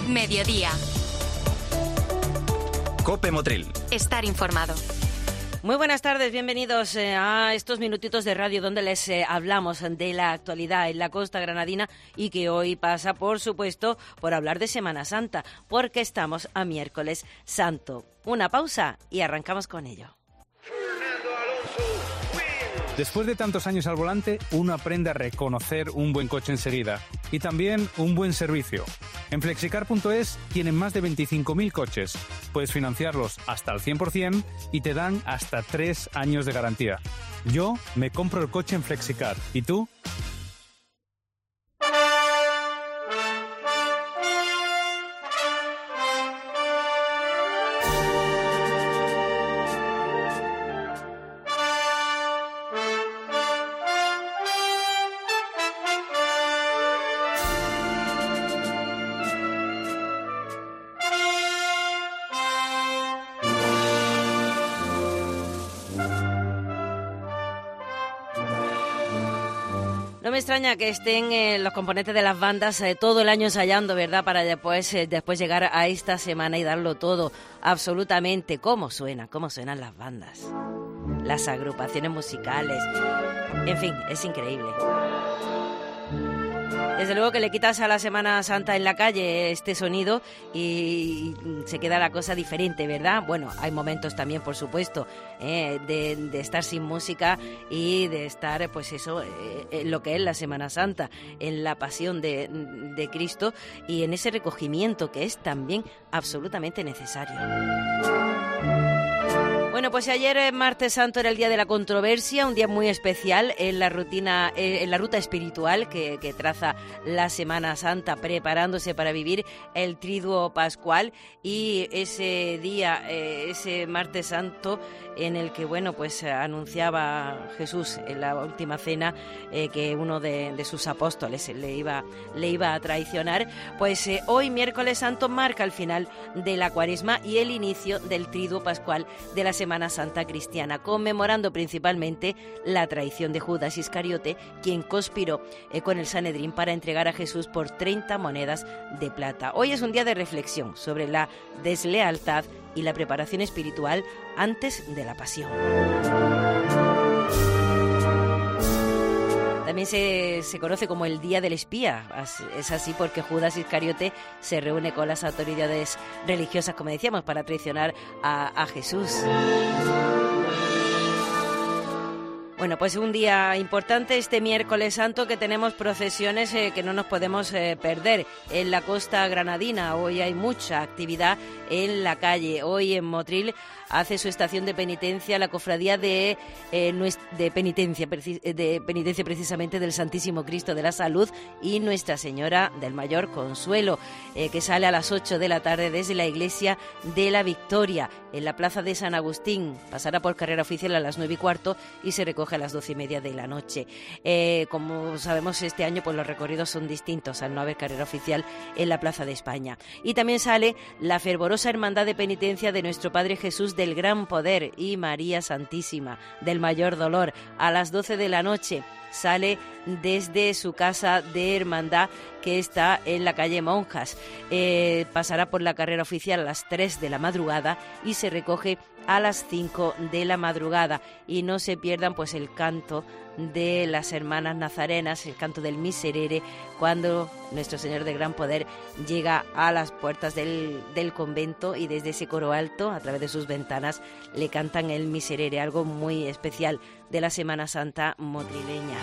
Mediodía. COPE Motril. Estar informado. Muy buenas tardes, bienvenidos a estos minutitos de radio donde les hablamos de la actualidad en la costa granadina y que hoy pasa, por supuesto, por hablar de Semana Santa, porque estamos a miércoles santo. Una pausa y arrancamos con ello. Después de tantos años al volante, uno aprende a reconocer un buen coche enseguida y también un buen servicio. En Flexicar.es tienen más de 25.000 coches. Puedes financiarlos hasta al 100% y te dan hasta 3 años de garantía. Yo me compro el coche en Flexicar. ¿Y tú? No me extraña que estén los componentes de las bandas todo el año ensayando, ¿verdad? Para después llegar a esta semana y darlo todo, absolutamente. ¿Cómo suenan las bandas? Las agrupaciones musicales. En fin, es increíble. Desde luego que le quitas a la Semana Santa en la calle este sonido y se queda la cosa diferente, ¿verdad? Bueno, hay momentos también, por supuesto, de estar sin música y de estar, pues eso, en lo que es la Semana Santa, en la pasión de Cristo y en ese recogimiento que es también absolutamente necesario. Bueno, pues ayer, martes santo, era el día de la controversia, un día muy especial en la rutina, en la ruta espiritual que traza la Semana Santa, preparándose para vivir el Triduo Pascual, y ese día, ese martes santo, en el que, bueno, pues anunciaba Jesús en la última cena que uno de sus apóstoles le iba a traicionar. Pues hoy, miércoles santo, marca el final de la Cuaresma y el inicio del Triduo Pascual de la Semana Santa cristiana, conmemorando principalmente la traición de Judas Iscariote, quien conspiró con el Sanedrín para entregar a Jesús por 30 monedas de plata. Hoy es un día de reflexión sobre la deslealtad y la preparación espiritual antes de la pasión. También se conoce como el Día del Espía. Es así porque Judas Iscariote se reúne con las autoridades religiosas, como decíamos, para traicionar a Jesús. Bueno, pues un día importante este miércoles santo, que tenemos procesiones que no nos podemos perder en la costa granadina. Hoy hay mucha actividad en la calle. Hoy en Motril hace su estación de penitencia la cofradía de penitencia precisamente del Santísimo Cristo de la Salud y Nuestra Señora del Mayor Consuelo, que sale a las 8 de la tarde desde la Iglesia de la Victoria en la Plaza de San Agustín. Pasará por carrera oficial a las 9:15 y se recoge a las 12:30 de la noche. Como sabemos, este año pues los recorridos son distintos al no haber carrera oficial en la Plaza de España. Y también sale la fervorosa Hermandad de Penitencia de Nuestro Padre Jesús del Gran Poder y María Santísima del Mayor Dolor a las 12 de la noche. Sale desde su casa de hermandad, que está en la calle Monjas. Pasará por la carrera oficial a las 3 de la madrugada y se recoge a las 5 de la madrugada. Y no se pierdan pues el canto de las hermanas nazarenas, el canto del Miserere, cuando Nuestro Señor de Gran Poder llega a las puertas del convento y desde ese coro alto, a través de sus ventanas, le cantan el Miserere, algo muy especial de la Semana Santa motrileña.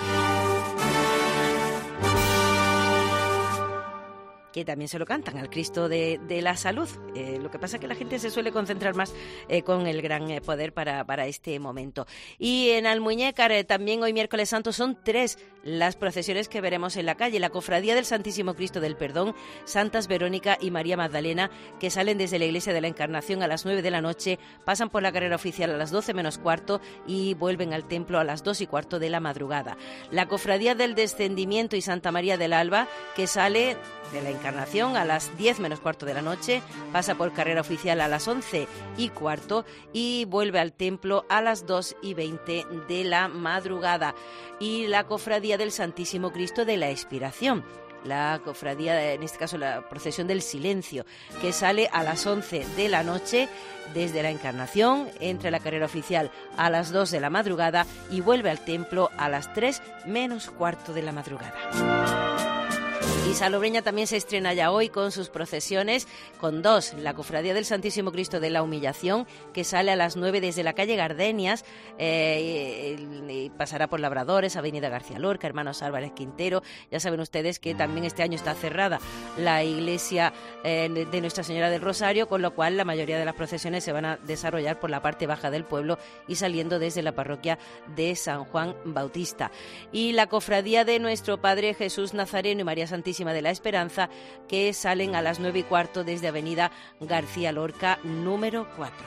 Que también se lo cantan al Cristo de la Salud. Lo que pasa es que la gente se suele concentrar más con el Gran Poder para este momento. Y en Almuñécar, también hoy miércoles santo, son 3 las procesiones que veremos en la calle. La Cofradía del Santísimo Cristo del Perdón, Santas Verónica y María Magdalena, que salen desde la Iglesia de la Encarnación a las 9 de la noche, pasan por la carrera oficial a las 12:15 y vuelven al templo a las 2:15 de la madrugada. La Cofradía del Descendimiento y Santa María del Alba, que sale de la Encarnación a las 10:15 de la noche, pasa por carrera oficial a las 11:15 y vuelve al templo a las 2:20 de la madrugada. Y la Cofradía del Santísimo Cristo de la Expiración, la cofradía, en este caso la procesión del silencio, que sale a las 11 de la noche desde la Encarnación, entra la carrera oficial a las 2 de la madrugada y vuelve al templo a las 3 menos cuarto de la madrugada. Y Salobreña también se estrena ya hoy con sus procesiones, con dos: la Cofradía del Santísimo Cristo de la Humillación, que sale a las 9 desde la calle Gardenias, y pasará por Labradores, Avenida García Lorca, Hermanos Álvarez Quintero. Ya saben ustedes que también este año está cerrada la iglesia de Nuestra Señora del Rosario, con lo cual la mayoría de las procesiones se van a desarrollar por la parte baja del pueblo y saliendo desde la parroquia de San Juan Bautista. Y la Cofradía de Nuestro Padre Jesús Nazareno y María Santísima de la Esperanza, que salen a las 9:15 desde Avenida García Lorca, número 4.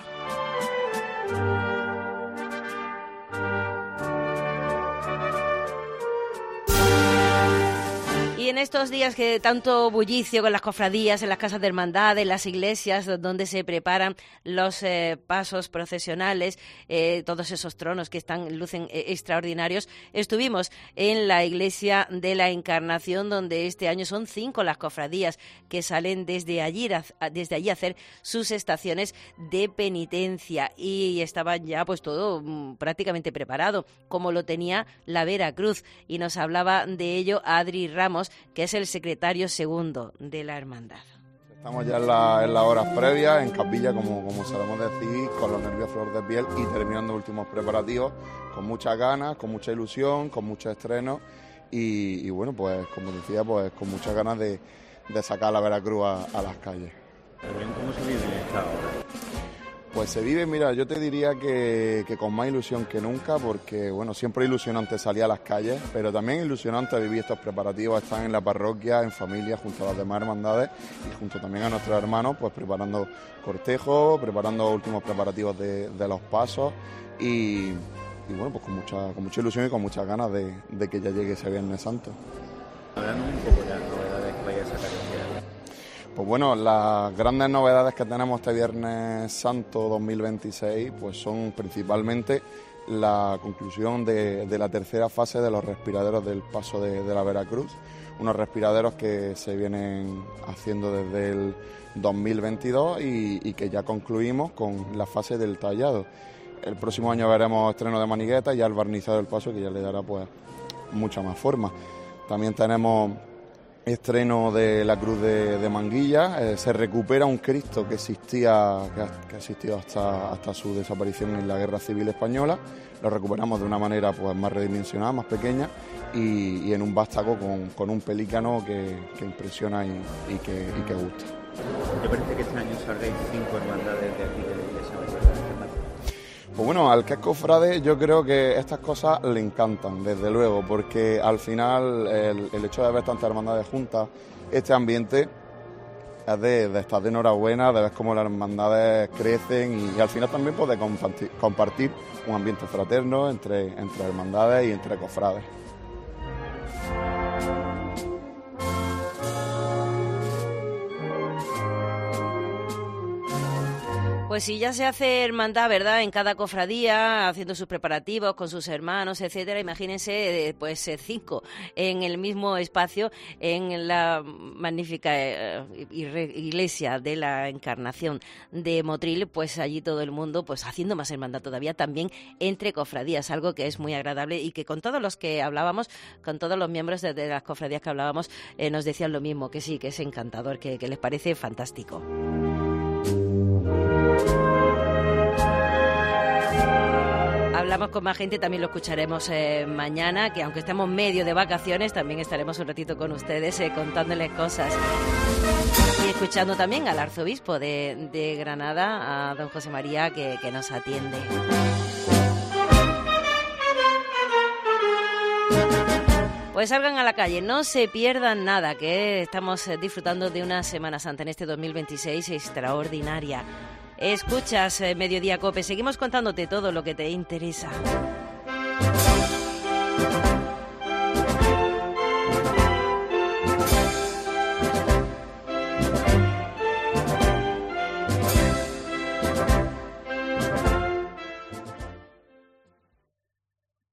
Y en estos días que tanto bullicio con las cofradías, en las casas de hermandad, en las iglesias donde se preparan los pasos procesionales, todos esos tronos que lucen extraordinarios, estuvimos en la iglesia de la Encarnación, donde este año son 5 las cofradías que salen desde allí a hacer sus estaciones de penitencia, y estaba ya pues todo prácticamente preparado, como lo tenía la Veracruz, y nos hablaba de ello Adri Ramos, que es el secretario segundo de la hermandad. Estamos ya en las horas previas, en capilla, como solemos decir, con los nervios a flor de piel y terminando últimos preparativos, con muchas ganas, con mucha ilusión, con mucho estreno y bueno, pues como decía, pues con muchas ganas de sacar a la Veracruz a las calles. ¿Cómo se vive esta hora? Pues se vive, mira, yo te diría que con más ilusión que nunca, porque bueno, siempre es ilusionante salir a las calles, pero también es ilusionante vivir estos preparativos, estar en la parroquia, en familia, junto a las demás hermandades y junto también a nuestros hermanos, pues preparando cortejo, preparando últimos preparativos de los pasos y bueno, pues con mucha ilusión y con muchas ganas de que ya llegue ese Viernes Santo. Hablando un poco de las novedades que vaya a sacar este año. Pues bueno, las grandes novedades que tenemos este Viernes Santo 2026 pues son principalmente la conclusión de la tercera fase de los respiraderos del paso de la Veracruz, unos respiraderos que se vienen haciendo desde el 2022 y que ya concluimos con la fase del tallado. El próximo año veremos estreno de manigueta y ya el barnizado del paso, que ya le dará pues mucha más forma. También tenemos estreno de la Cruz de Manguilla, se recupera un Cristo que existía, que ha existido hasta su desaparición en la Guerra Civil Española, lo recuperamos de una manera pues más redimensionada, más pequeña y en un vástago con un pelícano que impresiona y que gusta. ¿Te parece que este año salgáis 5 hermandades de aquí de la iglesia? Pues bueno, al que es cofrade yo creo que estas cosas le encantan, desde luego, porque al final el hecho de ver tantas hermandades juntas, este ambiente es de estar de enhorabuena, de ver cómo las hermandades crecen y al final también pues de compartir un ambiente fraterno entre hermandades y entre cofrades. Pues si ya se hace hermandad, ¿verdad?, en cada cofradía, haciendo sus preparativos con sus hermanos, etcétera, imagínense, pues 5 en el mismo espacio, en la magnífica iglesia de la Encarnación de Motril, pues allí todo el mundo, pues haciendo más hermandad todavía, también entre cofradías, algo que es muy agradable y que con todos los que hablábamos, con todos los miembros de las cofradías que hablábamos, nos decían lo mismo, que sí, que es encantador, que les parece fantástico. Hablamos con más gente, también lo escucharemos mañana, que aunque estemos medio de vacaciones, también estaremos un ratito con ustedes contándoles cosas. Y escuchando también al arzobispo de Granada, a don José María, que nos atiende. Pues salgan a la calle, no se pierdan nada, que estamos disfrutando de una Semana Santa en este 2026 extraordinaria. Escuchas Mediodía COPE, seguimos contándote todo lo que te interesa.